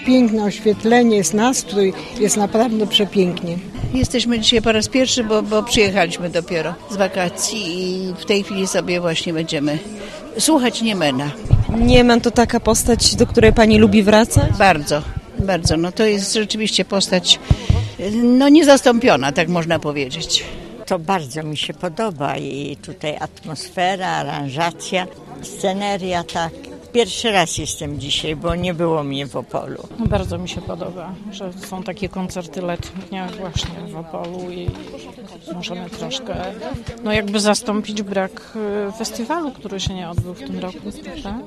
piękne oświetlenie, jest nastrój, jest naprawdę przepięknie. Jesteśmy dzisiaj po raz pierwszy, bo przyjechaliśmy dopiero z wakacji i w tej chwili sobie właśnie będziemy słuchać Niemena. Niemen to taka postać, do której pani lubi wracać? Bardzo, bardzo. No to jest rzeczywiście postać niezastąpiona, tak można powiedzieć. To bardzo mi się podoba i tutaj atmosfera, aranżacja, sceneria, tak. Pierwszy raz jestem dzisiaj, bo nie było mnie w Opolu. Bardzo mi się podoba, że są takie koncerty letnie właśnie w Opolu i możemy troszkę jakby zastąpić brak festiwalu, który się nie odbył w tym roku, prawda?